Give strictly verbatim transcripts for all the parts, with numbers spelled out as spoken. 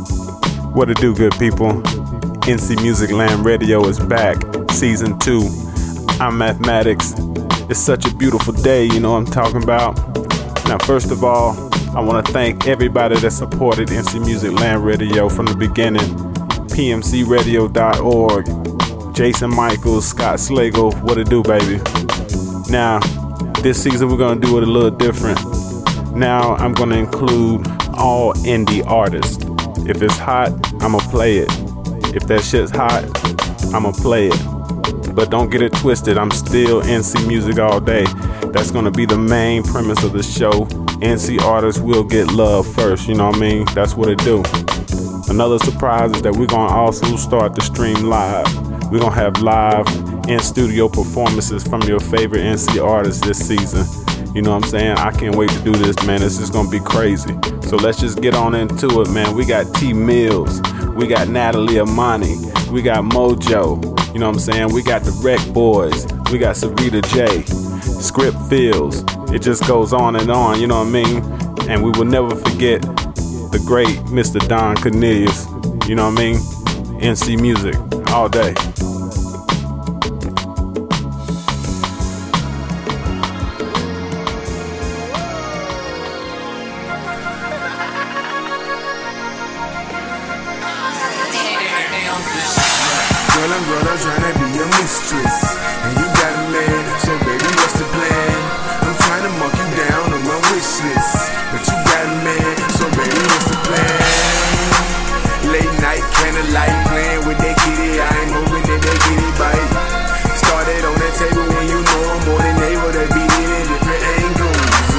What it do, good people? N C Music Land Radio is back, season two. I'm Mathematics. It's such a beautiful day, you know what I'm talking about? Now, first of all, I want to thank everybody that supported N C Music Land Radio from the beginning. P M C radio dot org, Jason Michaels, Scott Slagle, what it do, baby? Now, this season we're going to do it a little different. Now, I'm going to include all indie artists. If it's hot, I'ma play it. If that shit's hot, I'ma play it. But don't get it twisted, I'm still N C Music all day. That's gonna be the main premise of the show. N C artists will get love first, you know what I mean? That's what it do. Another surprise is that we're gonna also start the stream live. We're gonna have live in-studio performances from your favorite N C artists this season. You know what I'm saying? I can't wait to do this, man. This is gonna be crazy. So let's just get on into it, man. We got T Mills, we got Natalie Amani, we got Mojo, you know what I'm saying? We got the Rec Boys, we got Sarita J, Script Fields. It just goes on and on, you know what I mean? And we will never forget the great Mister Don Cornelius, you know what I mean? N C Music, all day. Tryna be your mistress, and you got a man, so baby, what's the plan? I'm tryna mark you down on my wish list, but you got a man, so baby, what's the plan? Late night candlelight, playing with that kitty, I ain't hoping that that kitty bite. Started on that table when you know I'm more than able to beat it in different angles,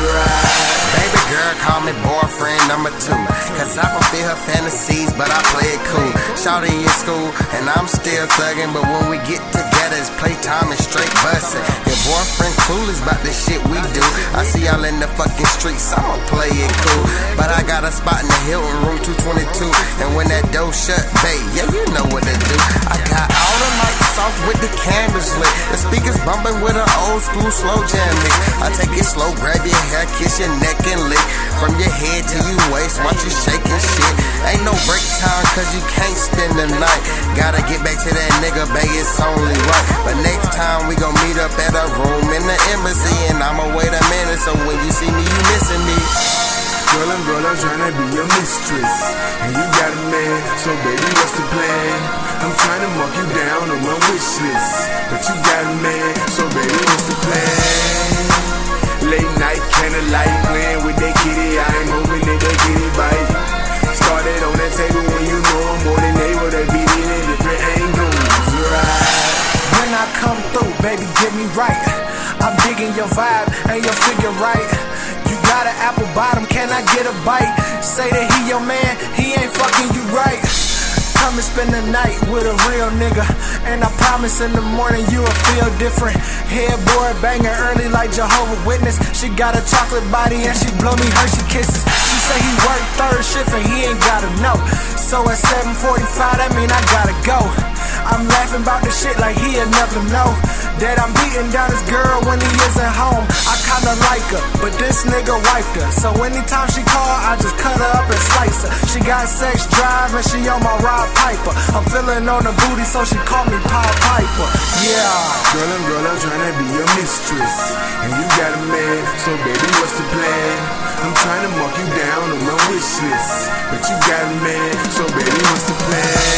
right? Baby girl, call me boyfriend number two, cause I fulfill her fantasies, but I play it cool. Shawty in school, and I'm still thugging, but when we get together, it's playtime and straight bustin'. Your boyfriend clueless about the shit we do. I see y'all in the fucking streets, I'ma play it cool. But I got a spot in the Hilton, room two twenty-two, and when that door shut, babe, yeah, you know what to do. I got all the lights off with the candles lit, the speakers bumping with an old school slow jam mix. I take it slow, grab your hair, kiss your neck and lick, from your head to your waist, watch you shaking shit. Ain't no break time, cause you can't spend the night. Gotta get back to that nigga, babe, it's only right. But next time we gon' meet up at a room in the embassy, and I'ma wait a minute, so when you see me, you missing me. Girl, I'm girl, I'm tryna be your mistress, and you got a man, so baby, what's the plan? I'm tryna mark you down on my wish list, but you got a man, so baby, what's the plan? Late night candlelight, playing with that kitty, I ain't hoping that that kitty bite. Started on that table when you know I'm more than able to beat it in different angles, right? When I come through, baby, get me right. I'm digging your vibe and your figure right. You got an apple bottom, can I get a bite? Say that he your man, he ain't fucking you right. Come and spend the night with a real nigga, and I promise in the morning you'll feel different. Headboard banging early like Jehovah's Witness. She got a chocolate body and she blow me Hershey kisses. She say he work third shift and he ain't gotta know. So at seven forty-five, that mean I gotta go. I'm laughing about the shit like he'll never know that I'm beating down his girl when he isn't home. I kinda like her, but this nigga wiped her. So anytime she call, I just cut her up and slice her. She got sex drive and she on my Rod Piper. I'm feeling on the booty, so she call me Pied Piper. Yeah. Girl, I'm girl, I'm tryna be your mistress, and you got a man, so baby, what's the plan? I'm tryna mark you down on my wish list, but you got a man, so baby, what's the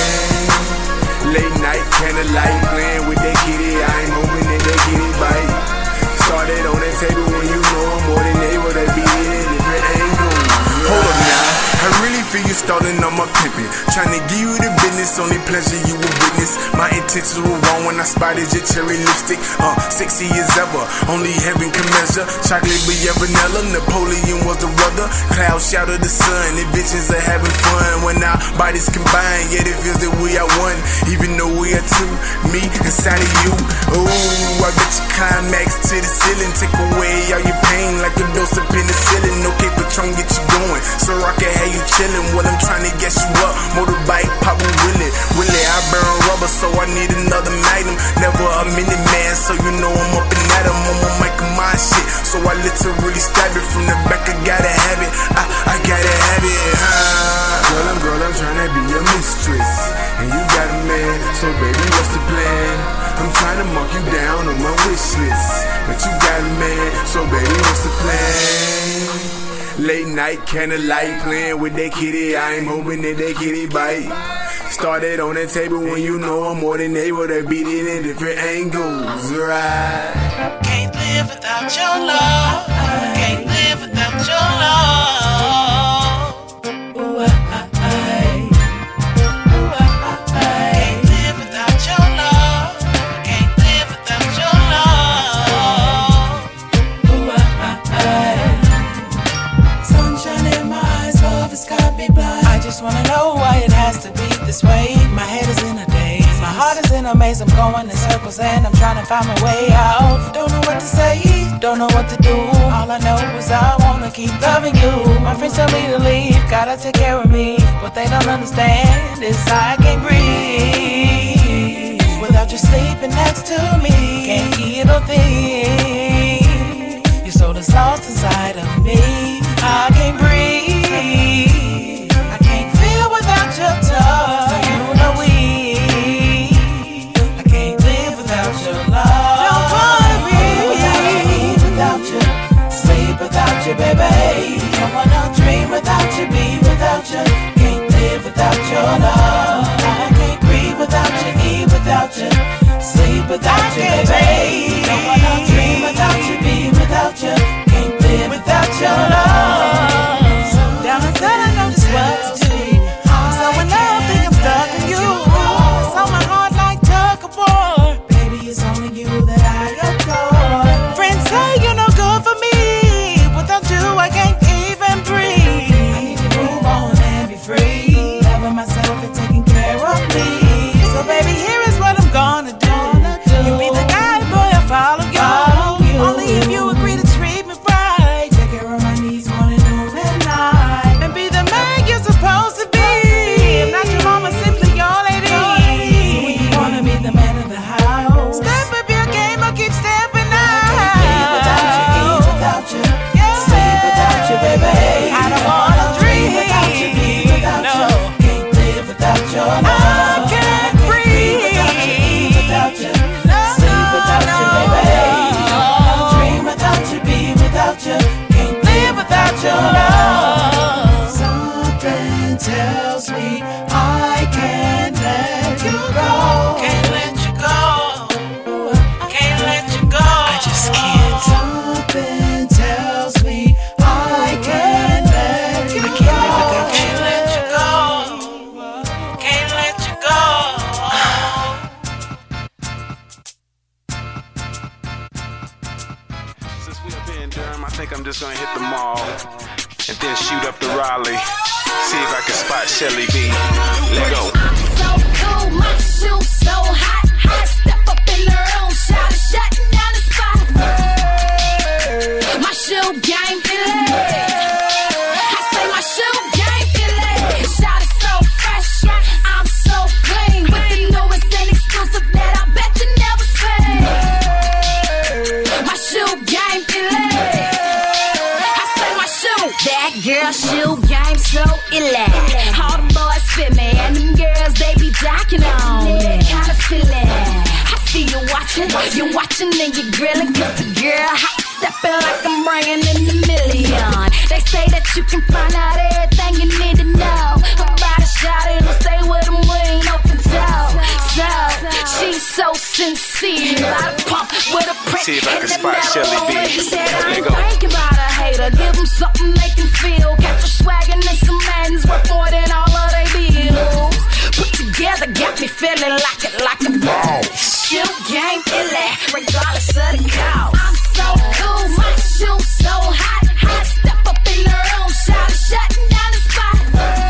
plan? Late night candlelight, playing with that kitty, I ain't hoping that that kitty bite. Started on that table when you know I'm more than able to beat it in different angles. Hold up now, I really feel you stalling on my pimpin'. Tryna give you the business, only pleasure you will witness. My intentions were wrong when I spotted your cherry lipstick. Uh, sexy as ever, only heaven can measure. Chocolate but yeah vanilla, Napoleon was the weather. Clouds shout of the sun, the visions are having fun. When our bodies combine, yet it feels that we are one. Even though we are two, me inside of you. Ooh, I bet you climax to the ceiling. Take away all your pain like a dose of penicillin. Okay, Patron, get you going, so I can have you chillin'. While I'm trying to get you up, motorbike, pop a Willie. Willie, I burn rubber, so I need another magnum. Never a minute man, so you know I'm up and at 'em. I'm on my my shit, so I literally stab it from the back. I gotta have it, I, I gotta have it. Uh. Girl, I'm girl, I'm tryna be your mistress. And you got a man, so baby, what's the plan? I'm trying to mark you down on my wish list. But you got a man, so baby, what's the plan? Late night candlelight, playing with that kitty. I'm hoping that that kitty bite. Started on the table when you know I'm more than able to beat it in different angles, right? Can't live without your love. Can't live without your love. Ooh, I, I, ooh, I, I. Can't live without your love. Can't live without your love. Ooh, I, I. Sunshine in my eyes, love has got me blind. I just wanna know why it has to be this way. My head is in a daze. My heart is in a maze. I'm going in circles and I'm trying to find my way out. Don't know what to say, don't know what to do. All I know is I wanna keep loving you. My friends tell me to leave, gotta take care of me. What they don't understand is I can't breathe without you sleeping next to me. Can't eat or think. Your soul is lost inside of me. I can't breathe. I can't feel without your touch. You know we. I can't live without your love. Don't wanna be without you, sleep without you, baby. Don't wanna dream without you, be without you. Can't live without your love. I can't breathe without you, eat without you, sleep without you, baby. Don't wanna dream without you, be without you. Can't live without your love. Down inside I know just what to do. I'm so in love, think I'm stuck in you. It's on my heart like tug of war. Baby, it's only you that I adore. Friends say you're no good for me. Without you, I can't even breathe. I need to move on and be free. Loving myself and taking care of me. So baby, here is what I'm gonna do. You be the guy, boy, I follow you. Only if you agree to treat me right. Take care of my needs morning, noon, and night. And be the man you're supposed to be. I'm not your mama, simply your lady. So when you wanna be the man of the house, step up your game or keep stepping out. I can't live without you, eat without you, sleep without you, baby. I don't wanna dream without you, be without you. Can't live without your love. I can't breathe without you, eat without you, sleep without you, baby. Don't wanna dream without you, be without you. Can't live without your love. Something tells me I can't let you go. Can't let you go. Can't let you go. I just can't. Something tells me I can't let you go. I can't live without you. Can't let you go. Can't let you go. Since we up here in Durham, I think I'm just gonna hit the mall and then shoot up to Raleigh. See if I can spot Shelly B. Let go. So cool, my shoes so hot, hot. Step up in the room, shout it, shutting down the spot. My shoe game elite. I say my shoe game elite. Shout it so fresh, I'm so clean with the newest and exclusive that I bet you never seen. My shoe game elite. I say my shoe, that girl shoe game so elite. All them boys fit me and them girls they be jocking on me. Kinda feeling. I see you watching, you watching and you grilling. Cause the girl hot stepping like I'm bringing in a million. They say that you can find out everything you need to know about a shot and stay with them, we ain't open toe. So she's so sincere. About to pump with a print. See if I can spot Shelly B. Let go. Think about a hater, give them something they can feel. Catch a swaggin' and some madness worth more than all of they bills. Put together, got me feeling like it, like a ball. Shoe game, illy, regardless of the cost. I'm so cool, my shoes so hot, hot. Step up in the room, shout it, shutting down the spot.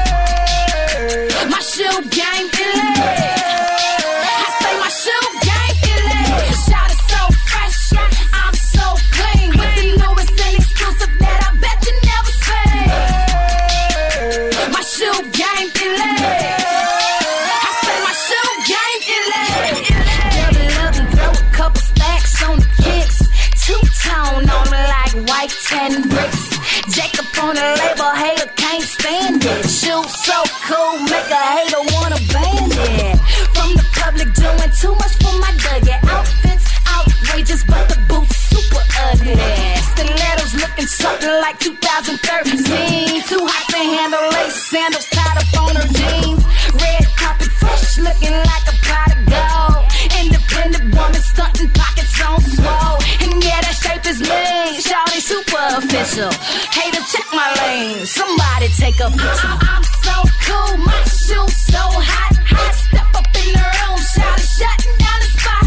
My shoe game, illy. I say my shoe game, illy. Shout it so fresh, I'm so clean with the newest and exclusive that I bet you never seen. My shoe game, illy. I say my shoe game, illy. Double up and throw a couple stacks on the kicks. cool, make a hater wanna ban it. From the public doing too much for my nugget. Outfits outrageous, but the boots super ugly. Stilettos looking something like two thousand thirteen. Too hot to handle lace sandals tied up on her jeans. Red carpet fresh looking like a pot of gold. Independent woman stunting pockets on swole. And yeah, that shape is mean. Shawty super official. Hater, check my lane. Somebody take a picture. I- I'm so cool, my shoes so hot. Hot step up in the room, shawty shutting down the spot.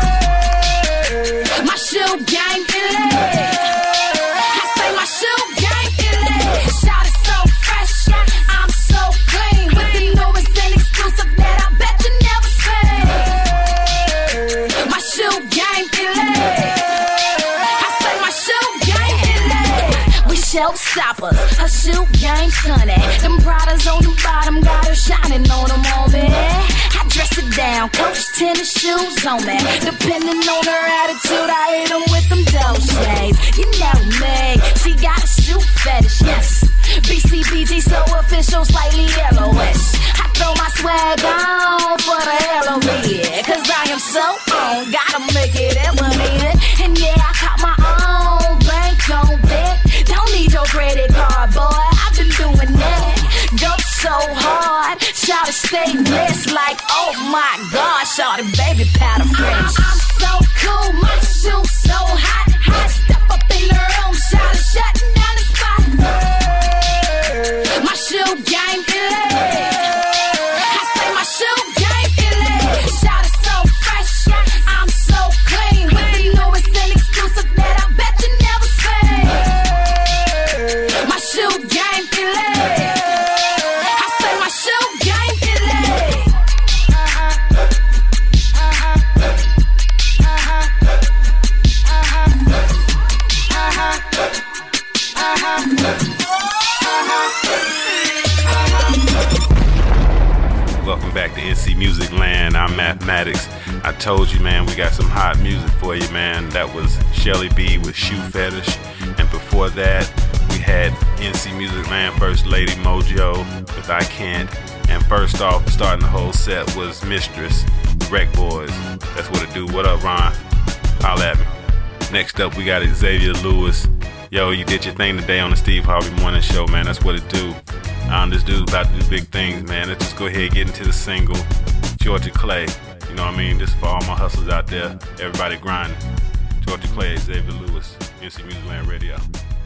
My shoe gang elite. I say my shoe gang elite. Shawty so fresh, I'm so clean. With the newest and exclusive that I bet you never seen. My shoe gang elite. I say my shoe gang elite. We showstoppers, her shoe game sunny. Them Pradas on the bottom got her shining on them all me. I dress it down, Coach tennis shoes on me. Depending on her attitude, I hit them with them dough shades. You know me, she got a shoe fetish, yes. B C B G so official, slightly yellowish. I throw my swag on for the hell of it. Cause I am so on, gotta make it evident. And yeah, I caught my own bank on deck. Don't need your credit card, boy, I've been doing that. Go so hard, shawty stay blessed like, oh my God, shawty baby powder French. I'm so cool, my shoes so hot, hot. Step up in the room, shawty shutting down the spot. My shoe game elite. I say my shoe game elite. Shawty so fresh, I'm so clean. With the newest and exclusive that I bet you never seen. My shoe game elite. I say my shoe game elite. Welcome back to N C Music Land. I'm Mathematics. I told you, man, we got some hot music for you, man. That was Shelly B with Shoe Fetish. And before that, we had N C Music Land First Lady Mojo with I Can't. And first off, starting the whole set was Mistress, Wreck Boys. That's what it do. What up, Ron? Holla at me. Next up, we got Xavier Lewis. Yo, you did your thing today on the Steve Harvey Morning Show, man. That's what it do. Um, this dude's about to do big things, man. Let's just go ahead and get into the single, Georgia Clay. You know what I mean? This is for all my hustlers out there. Everybody grinding. Georgia Clay, Xavier Lewis, N C Music Land Radio.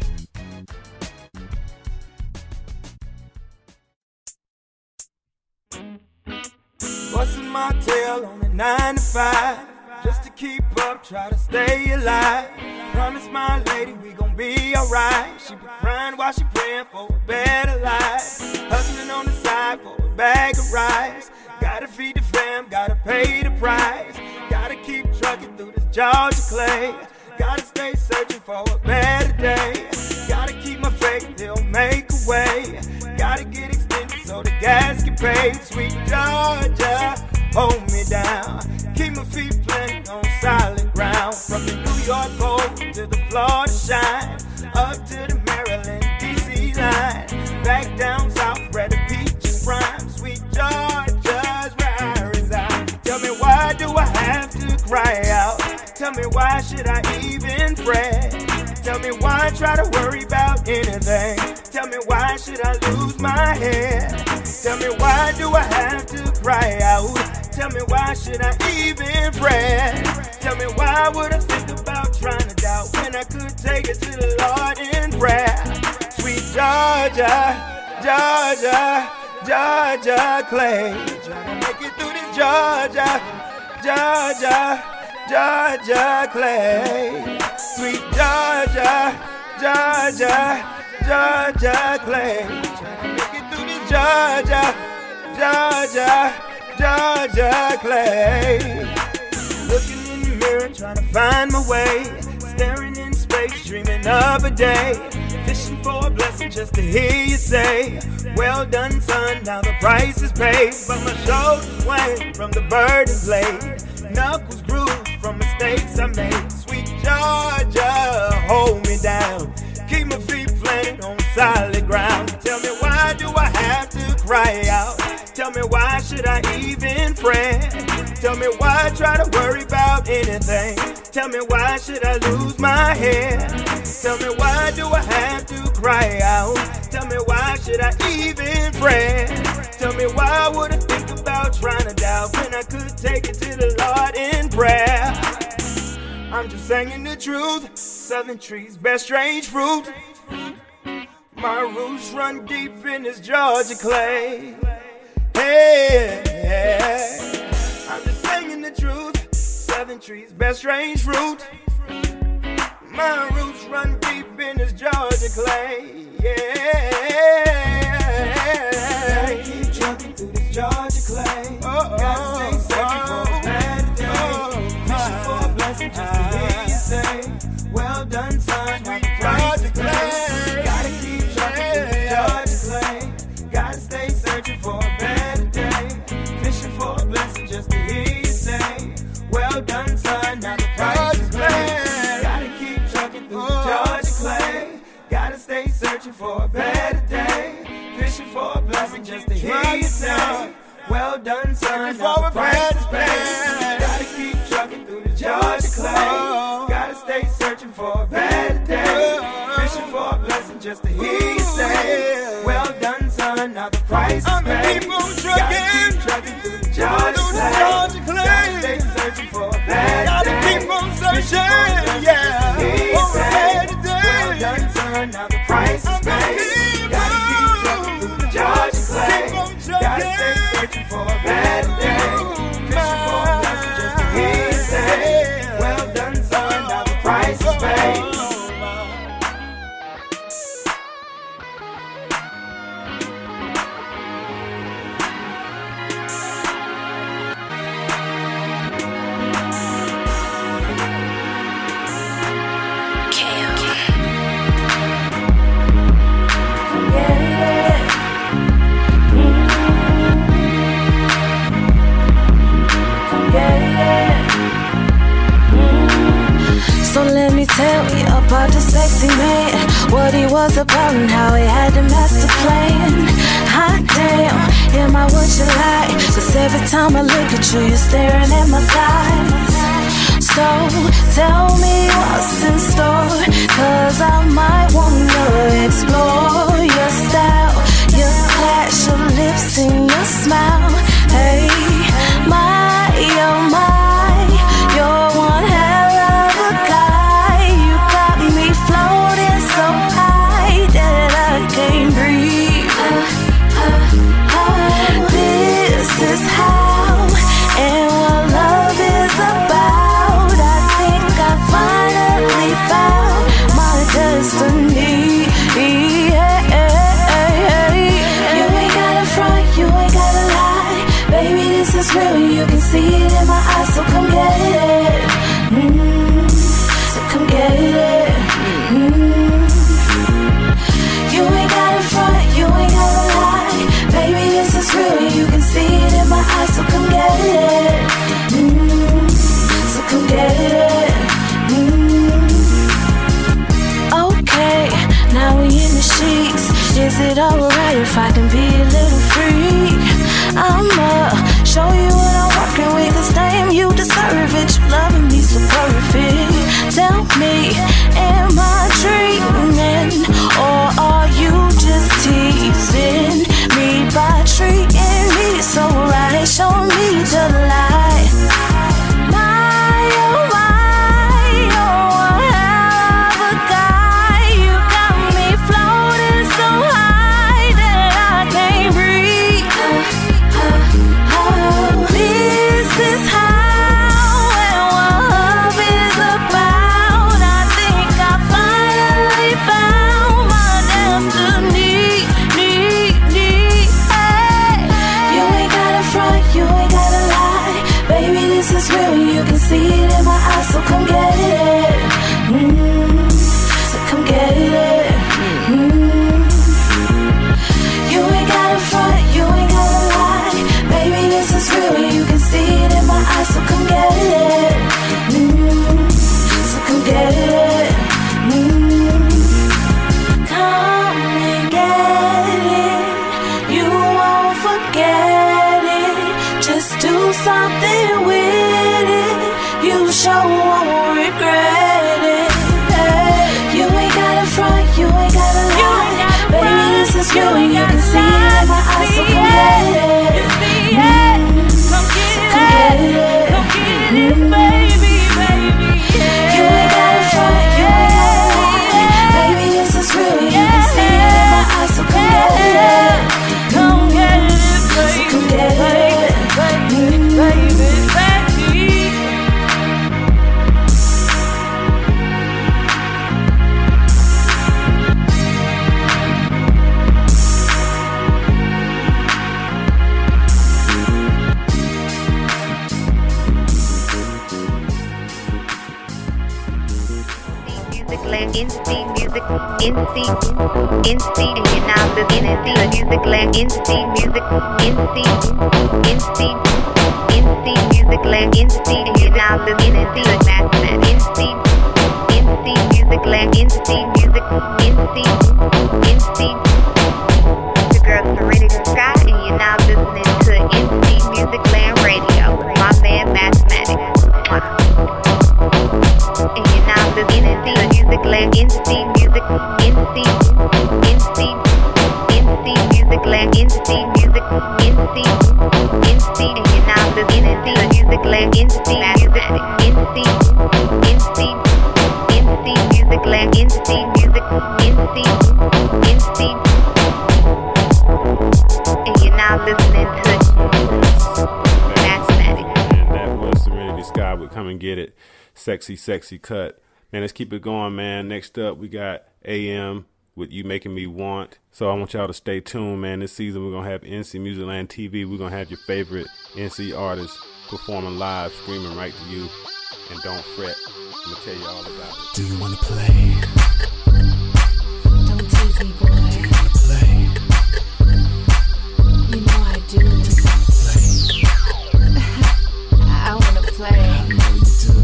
Busting my tail on a nine to five, just to keep up, try to stay alive. Promise my lady we gon' be alright. She be crying while she praying for a better life. Hustling on the side for a bag of rice. Gotta feed the fam, gotta pay the price. Gotta keep trucking through this Georgia clay. Gotta stay searching for a better day. Gotta keep my faith, they'll make a way. Gotta get extended so the gas get paid. Sweet Georgia, hold me down. Keep my feet planted on solid ground. From the New York pole to the Florida shine, up to the Maryland, D C line. Back down south where the peaches prime. Sweet Georgia's where I reside. Tell me why do I have to cry out? Tell me why should I even fret? Tell me why try to worry about anything? Tell me why should I lose my head? Tell me why do I have to cry out? Tell me why should I even fret? Tell me why would I think about trying to doubt when I could take it to the Lord in prayer? Sweet Georgia, Georgia, Georgia Clay, trying to make it through the Georgia, Georgia, Georgia Clay. Sweet Georgia, Georgia, Georgia Clay, trying to make it through the Georgia, Georgia, Georgia Clay. Looking in the mirror, trying to find my way. Staring in space, dreaming of a day. Fishing for a blessing just to hear you say, well done, son, now the price is paid. But my shoulders swing from the burden's laid. Knuckles bruised from mistakes I made. Sweet Georgia, hold me down. Keep my feet planted on solid ground. Tell me why do I have to cry? cry out. Tell me why should I even fret? Tell me why try to worry about anything? Tell me why should I lose my head? Tell me why do I have to cry out? Tell me why should I even fret? Tell me why would I think about trying to doubt when I could take it to the Lord in prayer? I'm just saying the truth. Southern trees bear strange fruit. My roots run deep in this Georgia clay. Hey, hey, I'm just saying the truth. Southern trees bear strange fruit. My roots run deep in this Georgia clay. Yeah, gotta keep trucking through this Georgia clay. Oh, gotta stay searching for a better day. Wishing for a blessing just to hear you say, well done, son. Now the price is paid. Gotta keep trucking through this Georgia clay. Gotta stay searching for a better day. Fishing for a blessing just to hear you say, well done, son. Now the price is paid. Gotta keep trucking through the Georgia clay. Gotta stay searching for a better day. Fishing for a blessing just to hear you say, well done, son. Now the price is paid. Gotta keep trucking through the Georgia clay. Gotta stay searching for a better day. Fishing for a blessing just to hear you say, well done, son. Now the price is paid. Gotta keep trucking through the Georgia clay. Gotta stay searching for a better day. Gotta keep on searching, yeah, for a better day. Well done, son. Now the price is paid. Gotta keep trucking through the Georgia clay. Gotta stay searching for a better day. Fishing for a blessing just to hear you say, well done, son. Now the price is paid. So let me tell you about the sexy man, what he was about and how he had the master plan. Hot damn, am I what you like? Cause every time I look at you, you're staring at my thighs. So tell me what's in store, cause I might wanna explore your style, your clash, your lips and your smile. Hey, my, oh my, you're one hell of a guy. You got me floating so high that I can't breathe. uh, uh, uh, This is how and what love is about. I think I finally found my destiny. Yeah, you ain't gotta front, you ain't gotta lie. Baby, this is real, you can see it in my eyes. So come get it, mm, so come get it, mm. You ain't gotta front, you ain't gotta lie. Baby, this is real, you can see it in my eyes. So come get it, mm, so come get it, mm. Okay, now we in the sheets. Is it alright if I can be a little freak? I'ma show you what I'm working with, cause damn, you deserve it. You loving me so perfect. Tell me, am I dreaming, or are you just teasing me by treating me so right? Show me the light. My, oh my, you're one hell of a guy. You got me floating so high that I can't breathe. This is how and what love is about. I think I finally found my destiny. Hey. You ain't gotta front, you ain't gotta lie. something with it. You sure won't regret it. Hey, you ain't gotta front, you ain't gotta lie. Baby, this is real and you can see it in my eyes. So come get it. You see it. Come get it. Come get it, baby, baby. You ain't gotta front, you ain't gotta lie. Baby, this is real and you can see it in my eyes. So come get it. Come get it, baby. So come get it, baby, baby, baby. Instant music, instant, instant, and now the instant music, like instant music, instant, instant, instant music, like instant, and now the instant, that's that instant, instant music, like instant music, instant, instant. The girl Serenity Sky, and you're now listening to Instant Music Land Radio. My man Mathematics. And you're now listening to music, like instant music, instant, instant, instant music, like instant music, instant, instant. And you're now listening to music, like instant music, instant, instant, instant music, like instant music, instant, instant. And you're now listening to Mathematics. And that was Serenity Sky with Come and Get It. Sexy, sexy cut. Man, let's keep it going, man. Next up, we got A M with You Making Me Want. So I want y'all to stay tuned, man. This season, we're going to have N C Music Land T V. We're going to have your favorite N C artists performing live, screaming right to you. And don't fret. I'm going to tell you all about it. Do you want to play? Don't tease me, boy. Do you want to play? You know I do. Play. I wanna play. I know you do.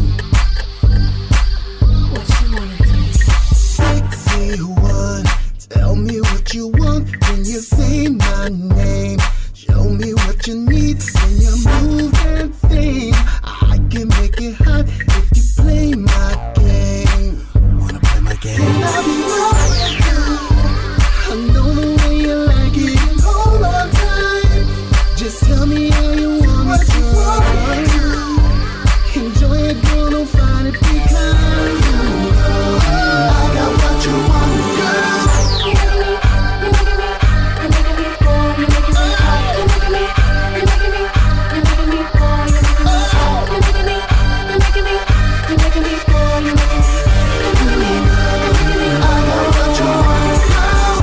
What you wanna do? Sexy one, tell me what you want when you say my name. Show me what you need when you move and think. I can make it hot if you play my game. Wanna play my game? And I'll be right now. I know the way you like it. Hold on tight. Just tell me how you want what it. You want it. Enjoy it, girl, don't find it because you know I got what you want, girl. You're making me, you're making me, you're making me, boy, you're making me hot. You're making me, you're making me, you're making me, boy, you're making me hot. You're making me, you're making me, you're making me, boy, you're making me, you're making me, you're making me. I got what you want, girl.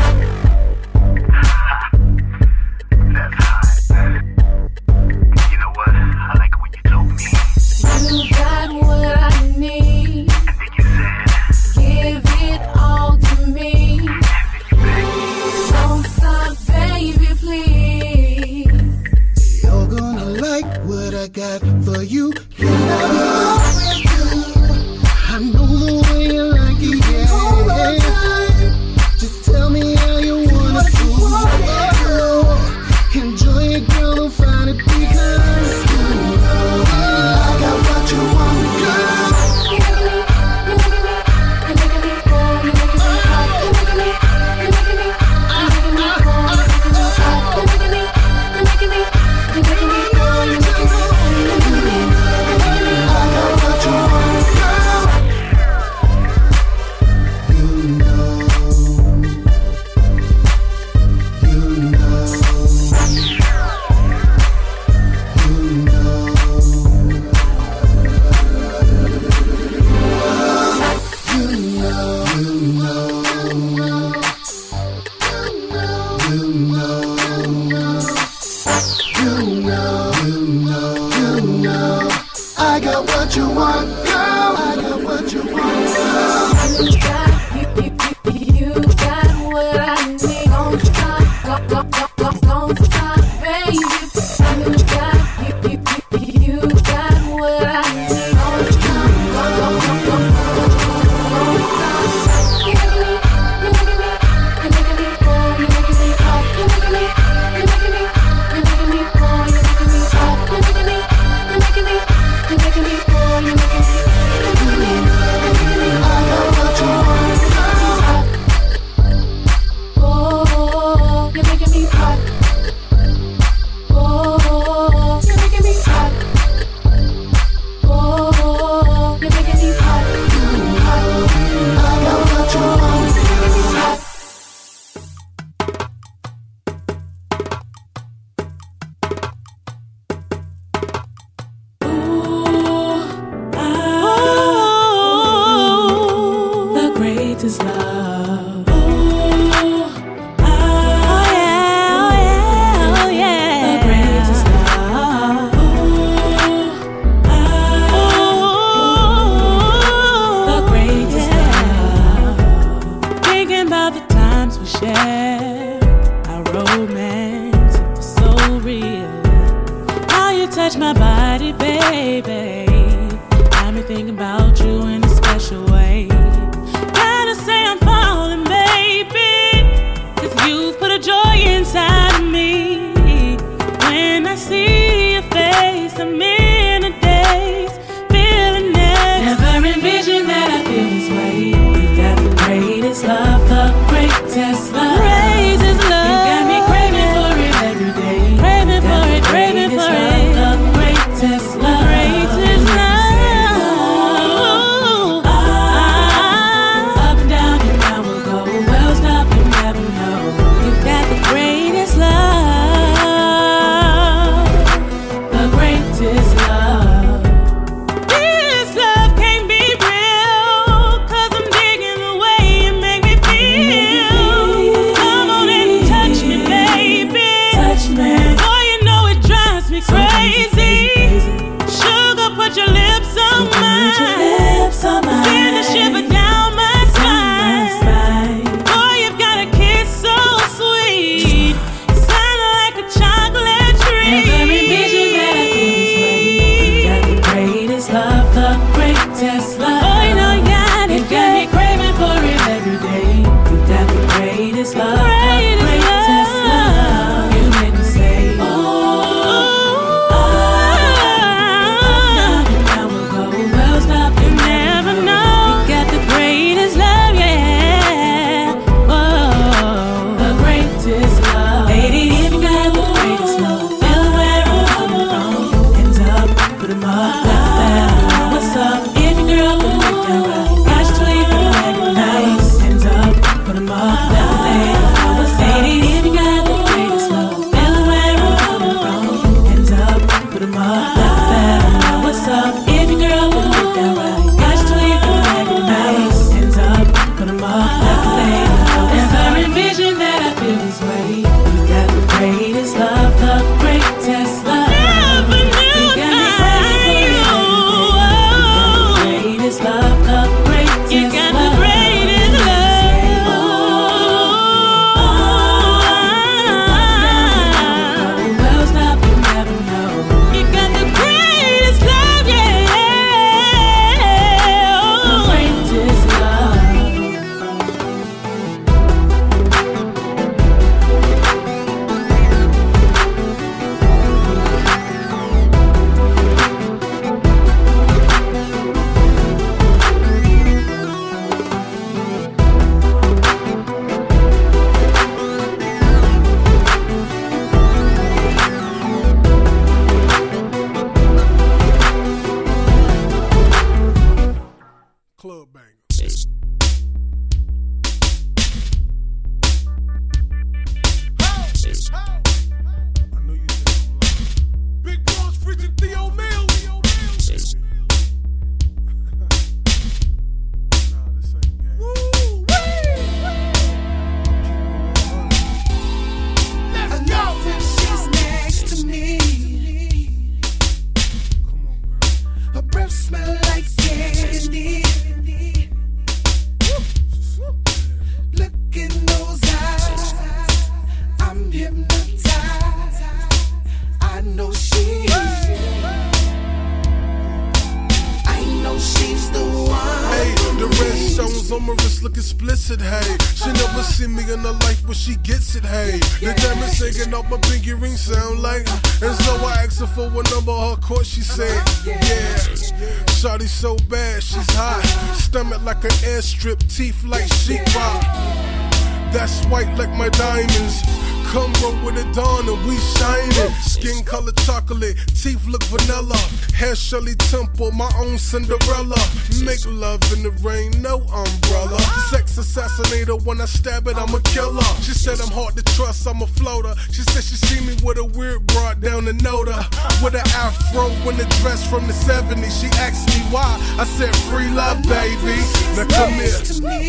That's hot. You know what? I like it when you told me. You got what I need. And then you said, Give it all to me. Don't stop, baby, please. You're gonna like what I got for you. You know I know the way you like it, yeah. Just tell me how you wanna do it. Enjoy it, girl, don't find it because you know I got what you want, girl. You're making me, you're making me, you're making me, boy, you're making me hot. You're making me, you're making me, you're making me, boy, you're making me hot. You're making me, you're making me, you're making me, boy, you're making me, you're making me, you're making me. I got what you want, girl. You know, you know, you touch my body, baby. Got me thinking about you in a special way. Gotta say I'm falling, baby, 'cause you put a joy inside of me. When I see your face, I'm in a daze, feeling next. Never envisioned that I feel this way. You got the greatest love, the greatest love. Greatest love. You got me craving for it every day. Craving for it, craving for it. The greatest love. Greatest love. Up and down and down we'll go. Well, stop and never know. You got the greatest love. The greatest love. This love can't be real, 'cause I'm digging the way you make me feel. Come on and touch me, baby. Touch me. Boy, you know it drives me crazy. Sugar, put your lips on mine. Send a shiver down my spine. Boy, you've got a kiss so sweet. Sounding like a chocolate tree. Never envisioned that I feel this way. You got the greatest love, the greatest love. Oh, you know you got it. You got me craving for it every day. You got the greatest love, the greatest love. You make me say, oh, oh, up and down we'll go. Well, stop and never know. You got the greatest love, yeah. Whoa, the greatest love. Lady, if you got the greatest love, feel where I'm coming from. Hands up, put 'em up, left down. What's up? If your girl will look down right, got you tweaking every night. Hands up, put 'em up, left down. What's up? Lady, if you got the greatest love, feel where I'm coming from. Hands up, put 'em up, left down. What's up? If your girl will look down right, got you tweaking every night. Hands up, put 'em up, left down. Never envisioned that I feel this way. You got the greatest love, the greatest love. Never knew you got me craving for it every day. Greatest love, the greatest you got love. The greatest love. Oh, well, stop and never know. You got the greatest love, yeah. The greatest love. Club banger. I know you did. Big Boss freaking Theo Mill. Nah, this ain't game. I know that she's next to me. Come on, girl. Her breath smell like candy. Look in those eyes, I'm hypnotized. I know she, I know she's the one. Hey, the red stones on my wrist look explicit, hey. She never seen me in her life, but she gets it, hey. The diamond shaking off my pinky ring sound like. And so I asked her for a number, her court, she said, yeah. Shawty so bad, she's hot. Stomach like an airstrip, teeth like sheetrock. That's white like my diamonds. Come roll with a dawn and we shining. Skin color chocolate, teeth look vanilla. Hair Shirley Temple, my own Cinderella. Make love in the rain, no umbrella. Sex assassinator, when I stab it, I'm a killer. She said I'm hard to trust, I'm a floater. She said she see me with a weird broad down the Noda. With an afro in the dress from the seventies. She asked me why, I said free love, baby. Now come here.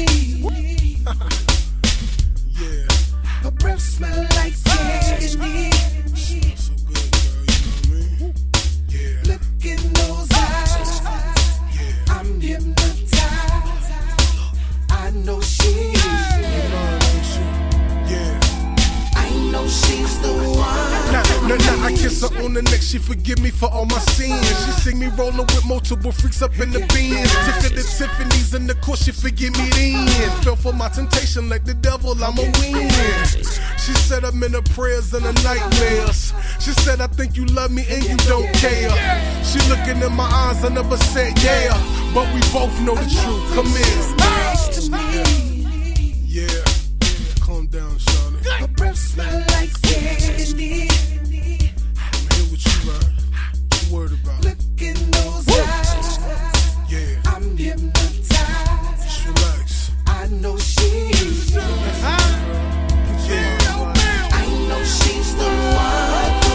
Yeah. Her breath smell like candy. Smells so good, girl, you know what I mean? Yeah. Look in those eyes, Yeah. I'm hypnotized. I know she, You know it, ain't you? Yeah. I know she's the one. Now, now, now I kiss her up on the neck, she forgive me for all my sins. She see me rolling with multiple freaks up in the Benz. Ticket to Tiffany's in the course, she forgive me then. Fell for my temptation like the devil, I'ma win. She said I'm in her prayers and her nightmares. She said I think you love me and you don't care. She looking in my eyes, I never said yeah, but we both know the truth. Come in. Nice to me. Yeah, calm down, Shawty. Her breath smell like candy. I'm here with you, man. What you worried about? Look in those Woo. eyes. Yeah. I'm hypnotized. Just relax. I know she's. Huh? Yeah. I know she's the one for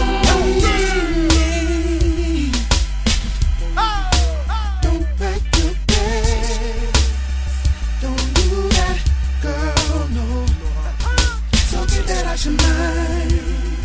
me. Don't pack your bags. Don't do that, girl, no. So get that out your mind.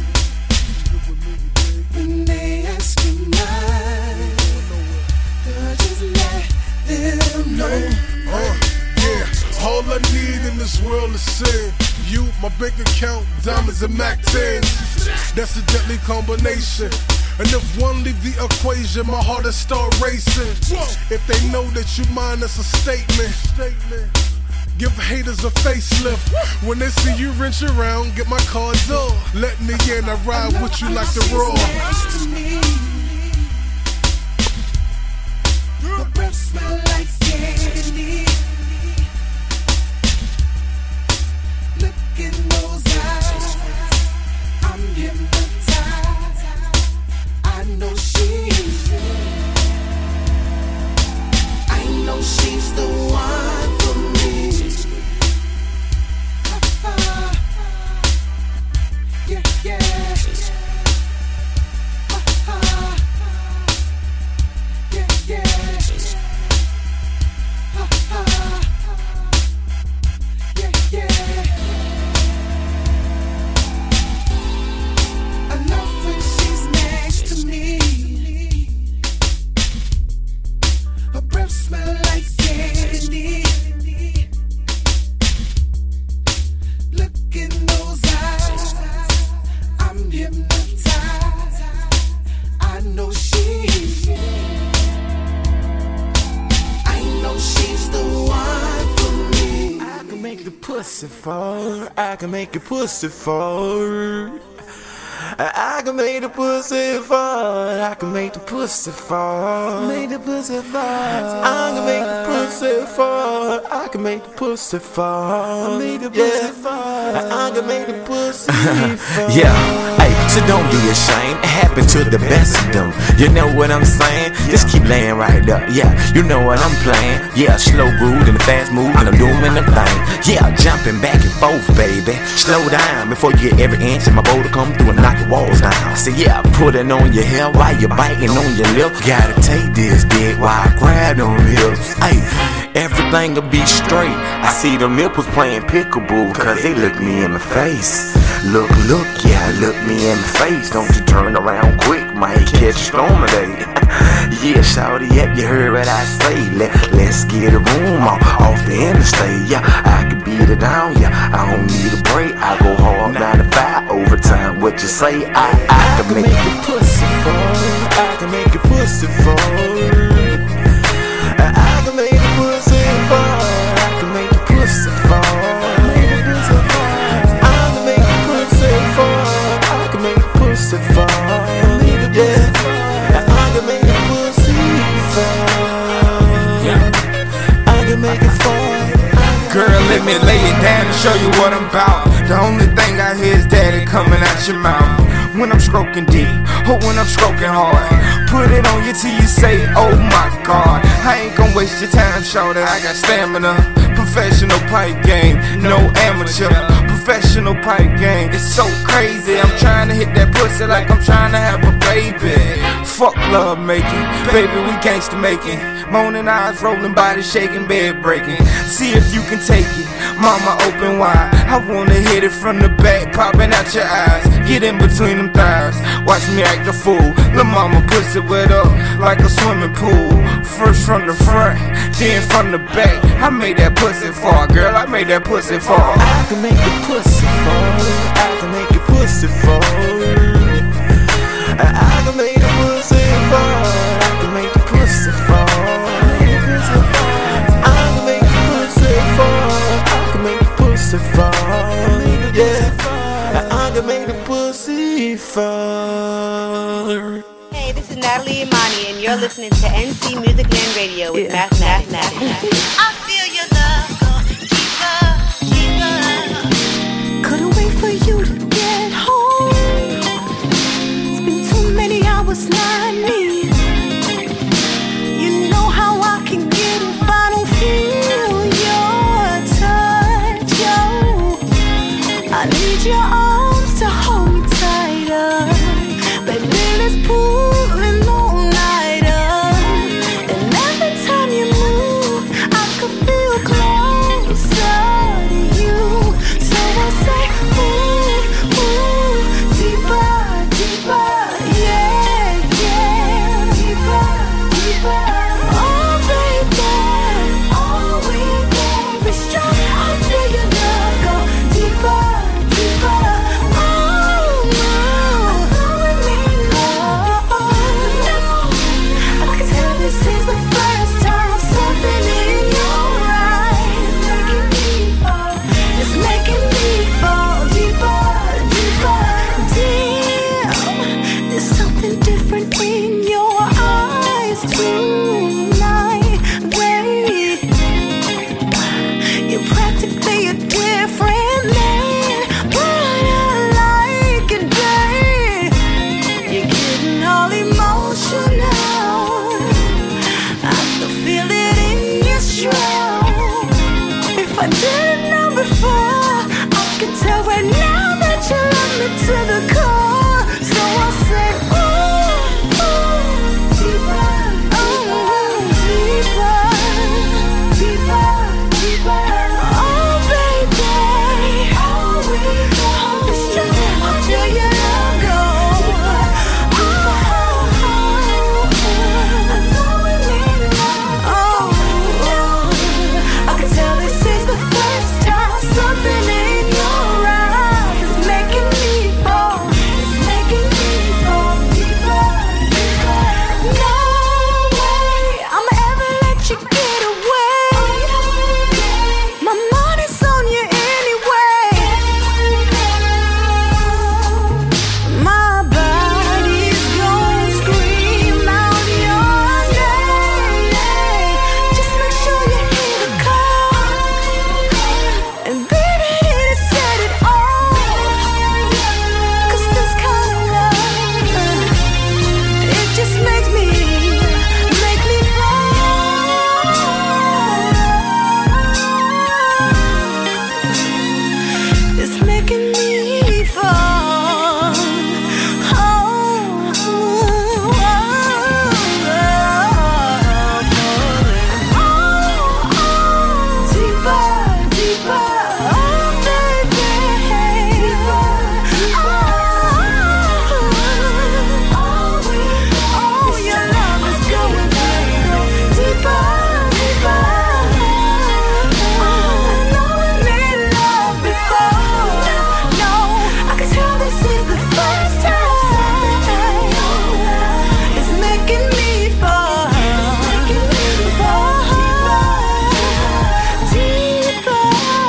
When they ask you mine, girl, just let them know. Uh, yeah, all I need in this world is sin. You, my bank account, diamonds and Mac tens. That's a deadly combination. And if one leave the equation, my heart will start racing. If they know that you mine, that's a statement. Give haters a facelift. When they see you wrench around, get my cards up. Let me in, I ride with you like the raw. Her breath smell like candy. Look in those eyes. I'm hypnotized. I know she's. I know she's the one for me. Uh-huh. Yeah, yeah. Uh-huh. Yeah, yeah. Uh-huh. Yeah, yeah. I love when she's next to me. Her breath smell like candy. Look in those eyes. I'm hypnotized. I know she's. I know she's the one for me. I can make the pussy fall. I can make the pussy fall. I can make the pussy fall. I can make the pussy fall. Make the pussy fall. I can make the pussy fall. I can make the pussy fall. Make the pussy fall. I can make the pussy fall. Yeah, hey, so don't be ashamed. It happened to the best of them. You know what I'm saying? Just keep laying right up. Yeah, you know what I'm playing. Yeah, slow groove and a fast move and I'm doing the thing. Yeah, jumping back and forth, baby. Slow down before you get every inch of my boulder come through and knock the walls down. So yeah, put it on your hair while you're biting on your lip. Gotta take this dick while I grab on hips. Hey, everything will be straight. I see them nipples playing peekaboo cause they look me in the face. Look, look, yeah, look me in the face. Don't you turn around quick, might catch a storm today. Yeah, shawty, yep, you heard what I say. Let, let's get a room off, off the interstate. Yeah, I can beat it down, yeah, I don't need a break. I go hard nine to five, overtime, what you say? I, I, I can make, make the pussy fall. I can make the pussy fall. I can make the pussy fall. I can make the pussy fall. Pussy fall, yeah. I can make a pussy fall. Yeah. I can make it fall. Girl, let me lay it down and show you what I'm about. The only thing I hear is daddy coming out your mouth. When I'm stroking deep, or when I'm stroking hard, put it on you till you say, oh my God. I ain't gon' waste your time, shorty, I got stamina. Professional pipe game, no amateur. Professional pipe game, it's so crazy. I'm trying to hit that pussy like I'm trying to have a baby. Fuck love making, baby, we gangsta making. Moaning eyes, rolling body shaking, bed breaking. See if you can take it, mama open wide. I wanna hit it from the back, popping out your eyes. Get in between them thighs, watch me act a fool. Lil' mama pussy wet up like a swimming pool. First from the front, then from the back. I made that pussy fall, girl, I made that pussy fall. I can make the pussy fall. I can make the pussy fall. I can make the pussy fall. I can make the pussy fall. I can make the pussy fall. I can make the pussy fall. Yeah, I can make the pussy fall. Hey, this is Natalie Imani, and you're listening to N C Music Land Radio with yeah. Mathematics. I feel your love go deeper, deeper. Couldn't wait for you to get home. It's been too many hours, not me. You know how I can get if I don't feel your touch, yo. I need your arms to hold me tighter. Baby, let's pull all nighter. And every time you move, I can feel closer to you. So I say, ooh, ooh, deeper, deeper, yeah, yeah, deeper, deeper. Oh, baby, all we want is just, I feel your love go deeper, deeper. Oh, no, I need love. I can tell this is the first time something in your eyes making me fall. It's making me fall deeper, deeper. Damn, there's something different in your eyes tonight, babe. You're practically a different man, but I like it, babe. You're getting all emotional. I can feel it in your stroke. If I didn't know before, I could tell right now that you love me to the core. So I said, ooh, ooh, deeper, ooh, deeper, deeper, deeper. Oh, baby, all we want is just, I feel your love go. Oh, oh, oh, I know we need love. Oh, oh, I can tell this is the first time something in your eyes is making me fall. It's making me fall deeper, deeper. No way I'ma ever let you get away. My mind is on you anyway. My body's gonna scream out your name. Just make sure you hear the call. And baby, it said it all. 'Cause this kind of love, it just makes me, make me fall. It's making me fall. Oh, oh, oh, deeper, deeper. Oh, baby, deeper. Oh, oh, your love is going deeper, deeper. I know we made love before. No, I can tell this is the first time. It's making me fall, fall deeper.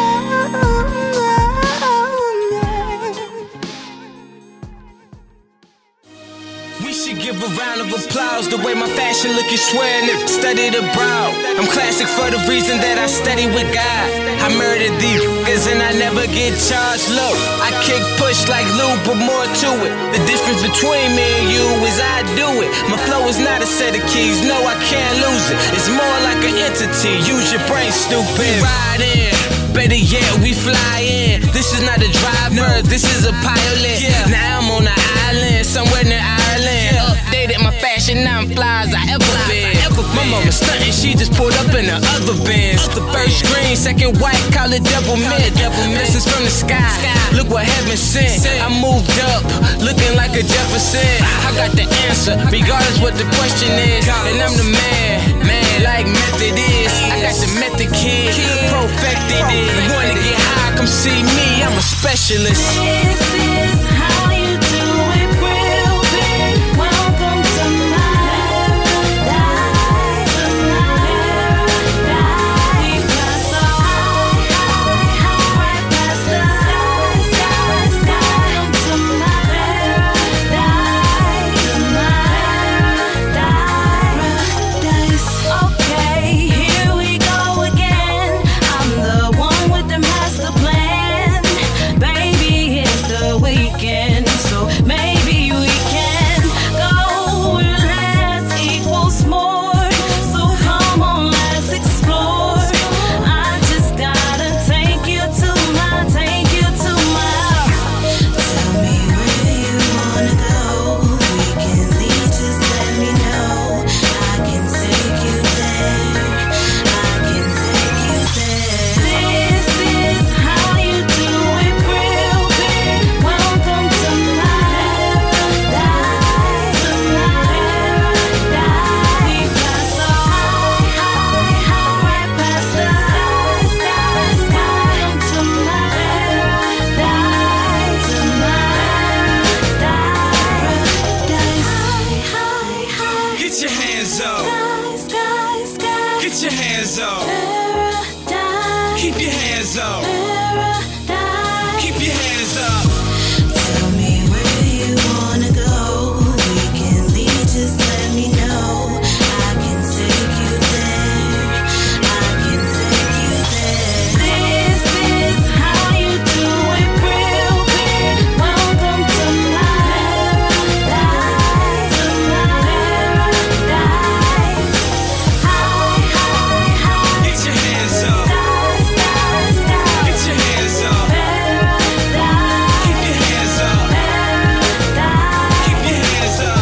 We should give a round of applause the way my fashion look, you swear nigga study the brow. I'm classic for the reason that I study with God. I murdered these niggas and I never get charged low. I kick push like Lou, but more to it. The difference between me and you is I do it. My flow is not a set of keys, no I can't lose it. It's more like an entity, use your brain stupid. Ride in, better yet we fly in. This is not a driver, this is a pilot. Now I'm on an island, somewhere near Ireland. Updated my fashion, now I'm fly as I ever been. My mama stuntin', she just pulled up in the other Benz. The first green, second white, call it double mint. Blessings from the sky, look what heaven sent. I moved up, looking like a Jefferson. I got the answer, regardless what the question is. And I'm the man, man, like method is. I got the method kid, perfected it. You wanna get high, come see me, I'm a specialist. This is how you do it real big. your hands up. Paradise. Keep your hands up. Paradise. Keep your hands up. Tell me where you wanna go. We can leave, just let me know. I can take you there. I can take you there. This is how you do it real big. Welcome to my paradise. To my paradise. High, high, high. Get your hands up. Sky, sky, sky. Get your hands up. Paradise. Keep your hands up. Paradise. Keep your hands up.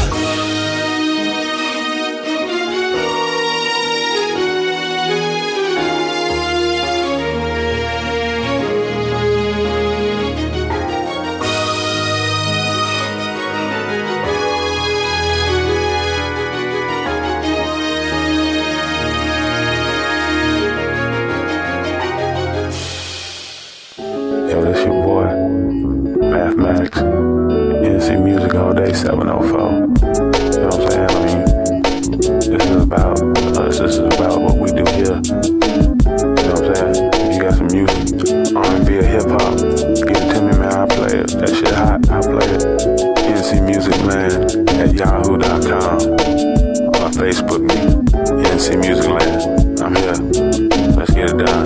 Yo, this your boy, Mathematics, N C Music all day, seven oh four. You know what I'm saying? I mean, this is about us, this is about what we do here. You know what I'm saying? If you got some music, R and B or hip hop, give it to me, man, I'll play it. That shit hot, I'll play it. N C Music Land at yahoo dot com or Facebook me, N C Music Land. I'm here. Let's get it done.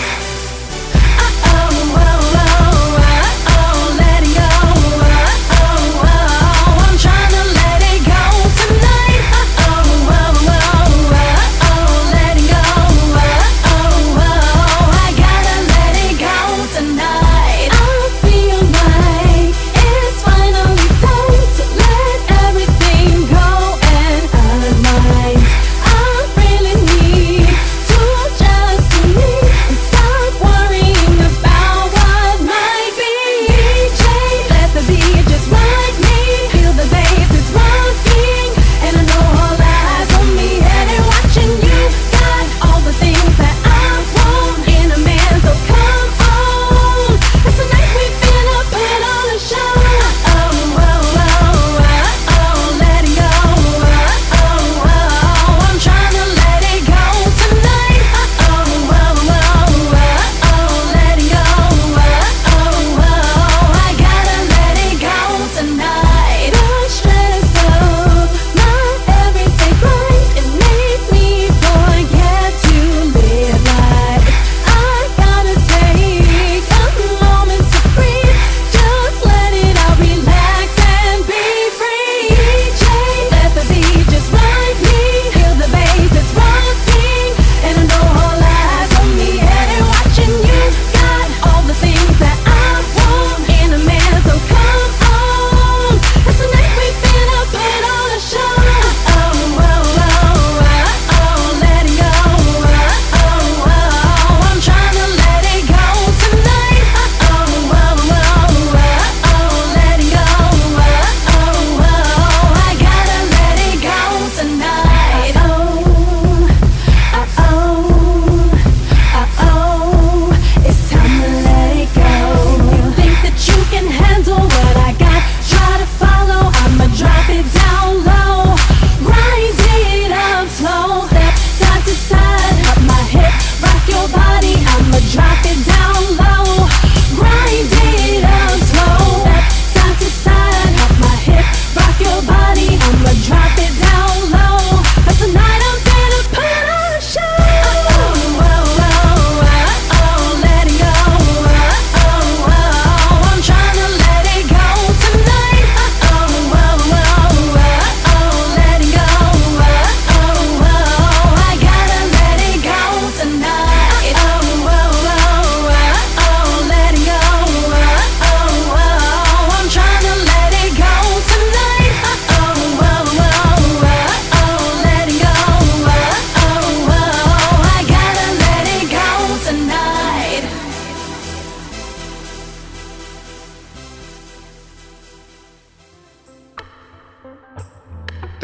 Oh, oh, oh, oh, letting go. Oh,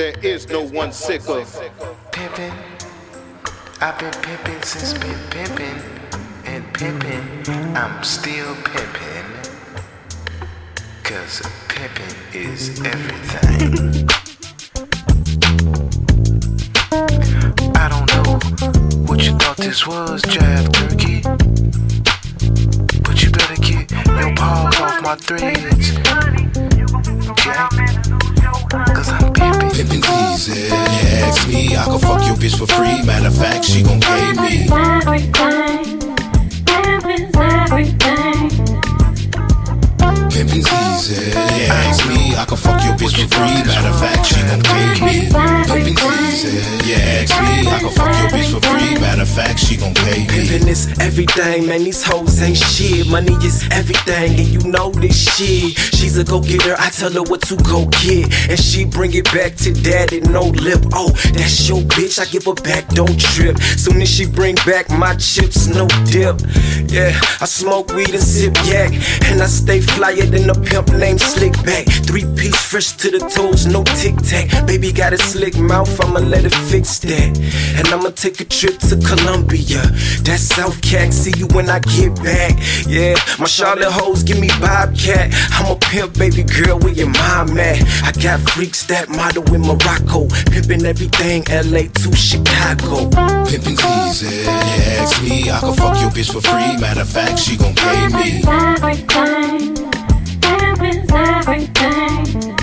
There is no one sicker. Pimpin', I've been pimpin' since been pimpin', and pimpin', I'm still pimpin', cause pimpin' is everything. I don't know what you thought this was, Jive Turkey, but you better get your paws off my threads, Jack, cause I'm pimpin'. Pimpin's easy. You ask me, I can fuck your bitch for free. Matter of fact, she gon' pay me. Pimpin's everything. Pimpin's easy. You ask me, I can fuck your bitch for free. Matter of fact, she gon' pay me. Pimpin's easy. You ask me, I can fuck your bitch for free. Matter of fact, she gon' pay me. Pimpin' is everything, man. These hoes ain't shit. Money is everything, and you know this shit. She's a go-getter, I tell her what to go get, and she bring it back to daddy, no lip. Oh, that's your bitch, I give her back, don't trip. Soon as she bring back my chips, no dip. Yeah, I smoke weed and sip yak, and I stay flyer than a pimp named Slickback. Three-piece fresh to the toes, no tic-tac. Baby got a slick mouth, I'ma let it fix that. And I'ma take a trip to Columbia, that's South Cac, see you when I get back. Yeah, my Charlotte hoes give me Bobcat. I'm a pimp, baby girl, where your mom at? I got freaks that model in Morocco, pimpin' everything, L A to Chicago. Pimpin's easy. You ask me, I can fuck your bitch for free. Matter of fact, she gon' pay me. Everything. Pimpin's everything.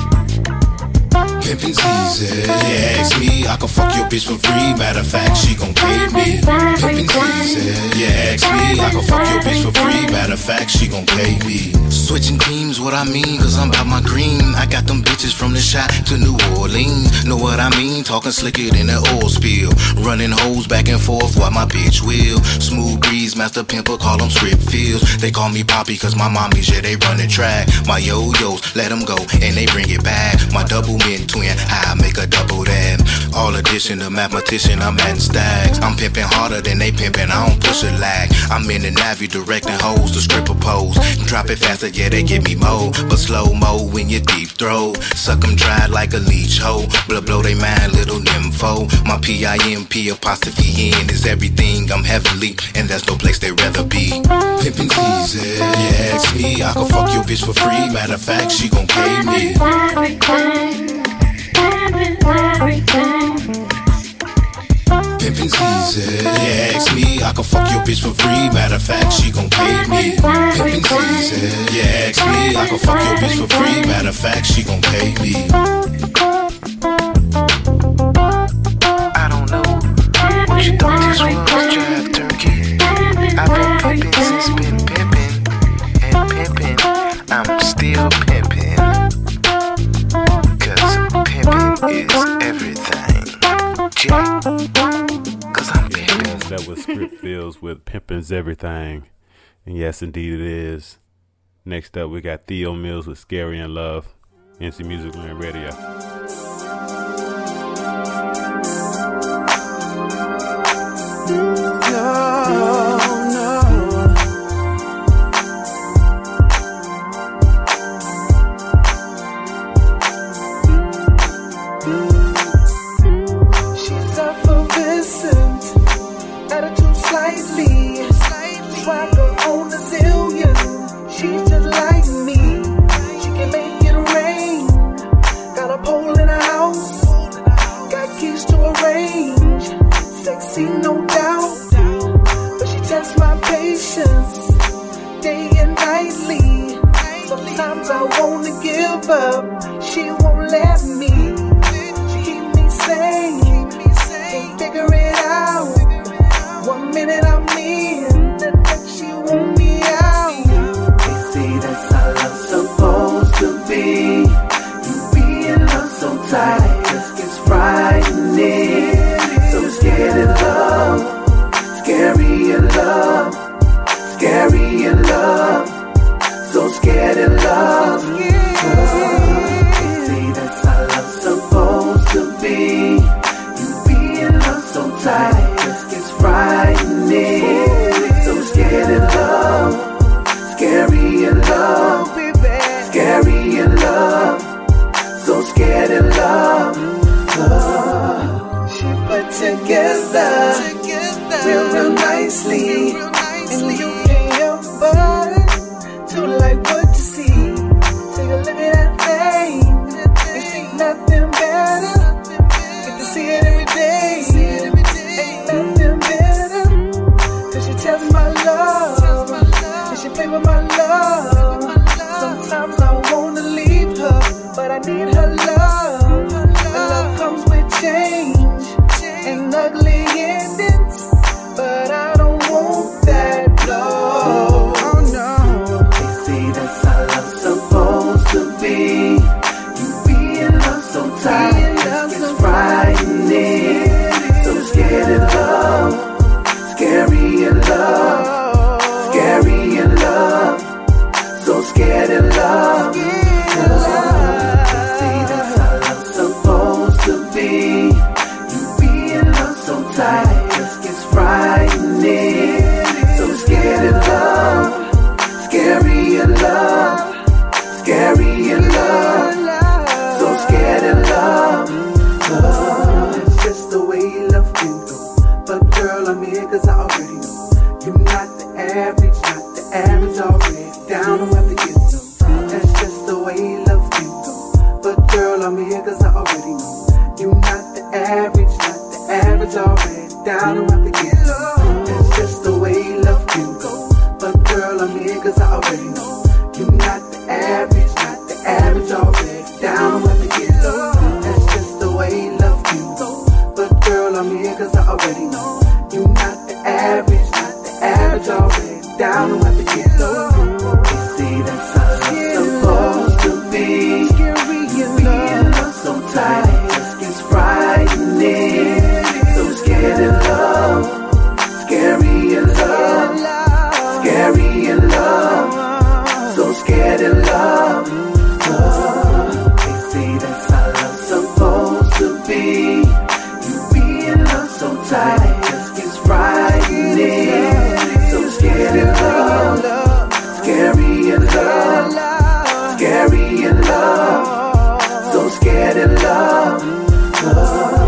Pimpin's easy. You ask me, I can fuck your bitch for free. Matter of fact, she gon' pay me. Pimpin's easy. You ask me, I can fuck your bitch for free. Matter of fact, she gon' pay me. Switching teams, what I mean, cause I'm about my green. I got them bitches from the shot to New Orleans. Know what I mean? Talking slicker than an oil spill. Running hoes back and forth while my bitch will. Smooth breeze, master pimper, call them script fields. They call me Poppy cause my mommies, yeah, they run the track. My yo-yos, let them go, and they bring it back. My double men twin, I make a double that. All addition, the mathematician, I'm adding stacks. I'm pimping harder than they pimping, I don't push a lag. I'm in the Navy directing hoes to strip a pose. Drop it faster, yeah, they give me mo. But slow-mo when you deep throw. Suck them dry like a leech hoe. Blow, blow they mind, little nympho. My P I M P apostrophe N is everything, I'm heavenly, and there's no place they'd rather be. Pimpin's easy. You ask me, I can fuck your bitch for free. Matter of fact, she gon' pay me. Everything. Pimpin's everything. Pimpin's easy. You ask me, I can fuck your bitch for free. Matter of fact, she gon' pay me. Pimpin's easy. You ask me, I can fuck your bitch for free. Matter of fact, she gon' pay me. I don't know what you thought this was, Jive Turkey. I've been pimpin' since been pimpin', and pimpin', I'm still pimpin', cause pimpin' is everything. Jack, cause I'm pimpin'. That was Script Fields with Pimpin's Everything. And yes, indeed it is. Next up, we got Theo Mills with Scary in Love. N C Music Land Radio. No, no. She's effervescent, attitude slightly, swagger on a zillion. She's just like me, she can make it rain. Got a pole in her house, got keys to a range. Sexy, no doubt, but she tests my patience day and nightly. Sometimes I wanna give up, she won't let me. She keep me sane, can't figure it out. One minute I'm in, the next she want me out. They say that's how love's supposed to be. You be in love so tight, just gets frightening. So scared in love, scary in love, scary in love, so scared in love. Oh. in love, scary in love, so scared in love. See, that's how love's supposed to be. You be in love so tight, it just gets frightening. So scared in love, scary in love, scary in love, so scared in love. Oh, it's just the way love can go. But girl, I'm here cause I already know you're not the average, not the average already. Down on the get low. That's just the way love can go. But girl, I'm here cause I already know you're not the average, not the average already. Down on the get low. That's just the way love can go. But girl, I'm here cause I already know you're not the average, not the average already. Down on the get low. That's just the way love can go. But girl, I'm here cause I already know you're not the average, not the average already. Down on the get low. You see, that's how it's supposed to be. You be in love so tight, it just gets frightening. So scared in love, scary in love, scary in love, so scared in love. Oh, you see, that's how love's supposed to be. You be in love so tight, it just gets frightening. So scared in love, scary in love, scary in love, so scared in love. Oh.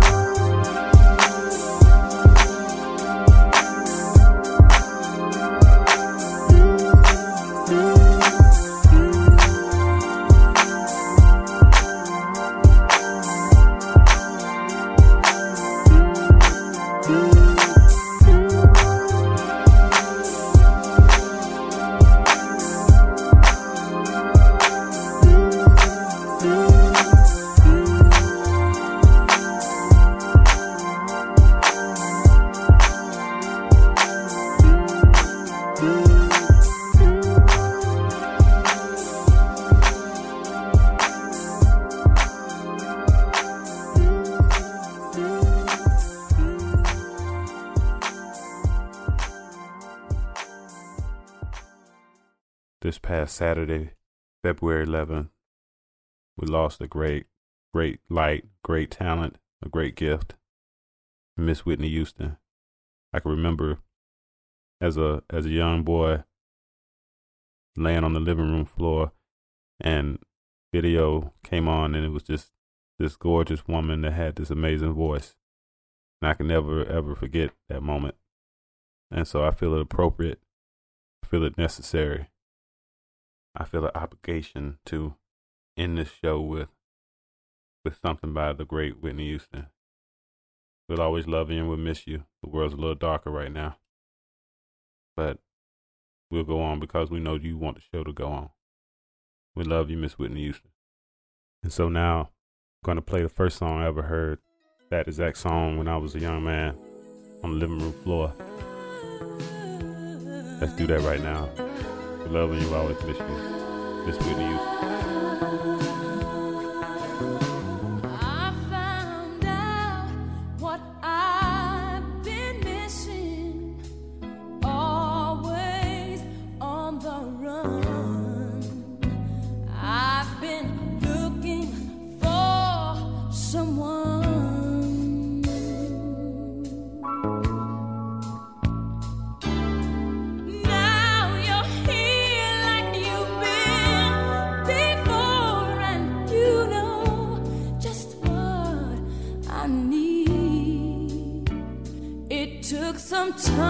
This past Saturday, February eleventh, we lost a great, great light, great talent, a great gift, Miss Whitney Houston. I can remember as a as a young boy laying on the living room floor and video came on, and it was just this gorgeous woman that had this amazing voice. And I can never, ever forget that moment. And so I feel it appropriate, I feel it necessary. I feel an obligation to end this show with with something by the great Whitney Houston. We'll always love you and we'll miss you. The world's a little darker right now. But we'll go on because we know you want the show to go on. We love you, Miss Whitney Houston. And so now I'm going to play the first song I ever heard. That exact song when I was a young man on the living room floor. Let's do that right now. We love you, always miss you. Miss Whitney Houston. I found out what I've been missing, always on the run. I've been looking for someone. Took some time.